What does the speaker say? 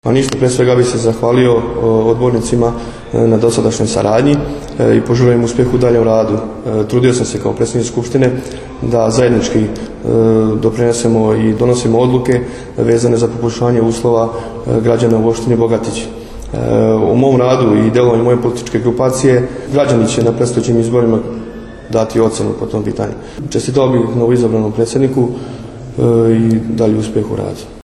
A ništa, pre svega bih se zahvalio odbornicima na dosadašnjoj saradnji i poželim im uspjeh u daljem radu. Trudio sam se kao predsjednik Skupštine da zajednički doprinesemo i donosimo odluke vezane za poboljšanje uslova građana u opštini Bogatić. U mom radu i delovanju moje političke grupacije građani će na predstojećim izborima dati ocenu po tom pitanju. Čestitao bih novoizabranom predsjedniku i dalji uspjeh u radu.